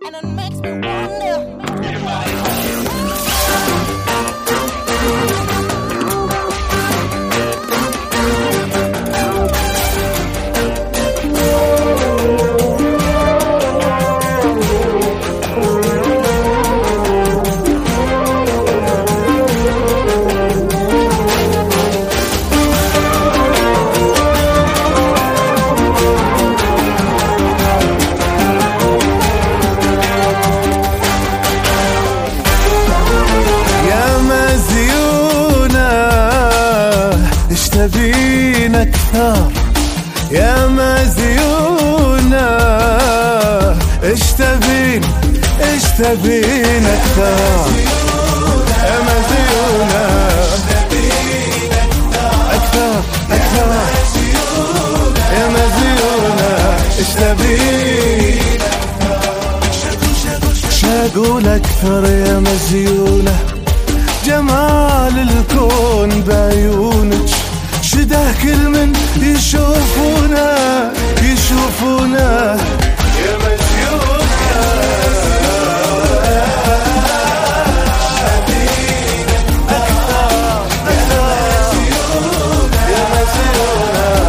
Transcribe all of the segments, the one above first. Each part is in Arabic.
and it makes me wonder. تبين أكثر يا مزيونة، إيش تبين أكثر يا مزيونة، أكثر يا مزيونة، إيش تبين شقول أكثر يا مزيونة، جمال الكون بعيونك شده كل من يشوفونا يا مزيونة، يا مزيونة،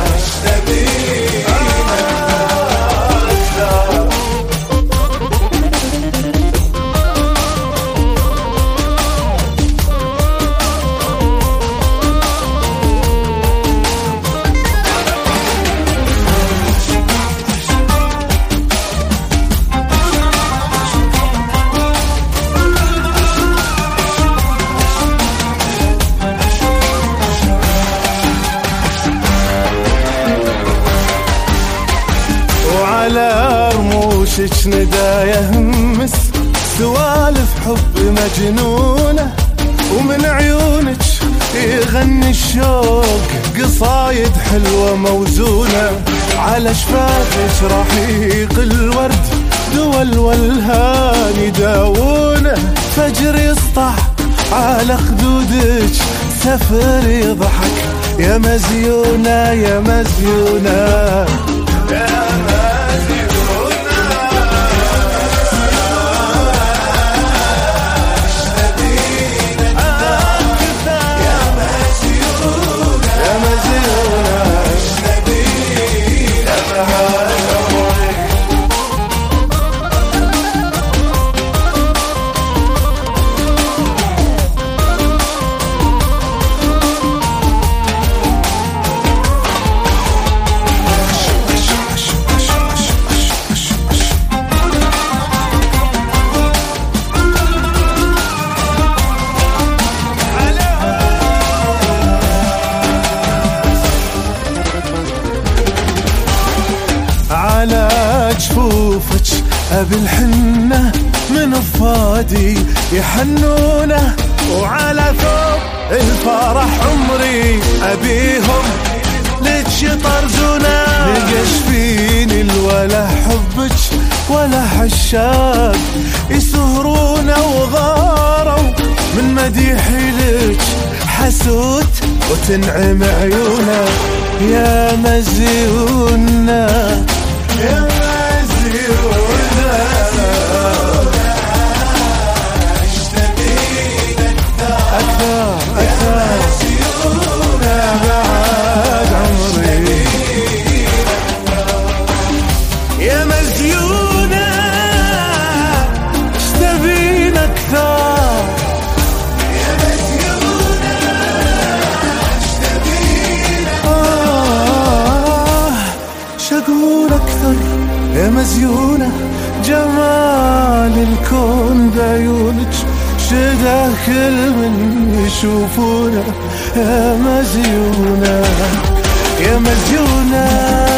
على رموشك ندايا همس سوالف حب مجنونة، ومن عيونك يغني الشوق قصايد حلوة موزونة، على شفافك رحيق الورد دول والهان يداوونه، فجر يسطح على خدودك سفر يضحك يا مزيونة، يا مزيونة، يا على جفوفك أبي الحنة من فادي يحنونه، وعلى ثوب الفرح عمري أبيهم لك يطرزونه، لقش فيني الولا حبك ولا حشاق يسهرونه، وغاروا من مديحي لك حسود وتنعم عيونه يا مزيونة، يا مزيونة، أكثر بعد عمري يا مزيونة، اشتبين أكثر يا مزيونة، اشتبين شقول أكثر يا مزيونة، جمال الكون بعيونك شده كل من يشوفونا يا مزيونة، يا مزيونة.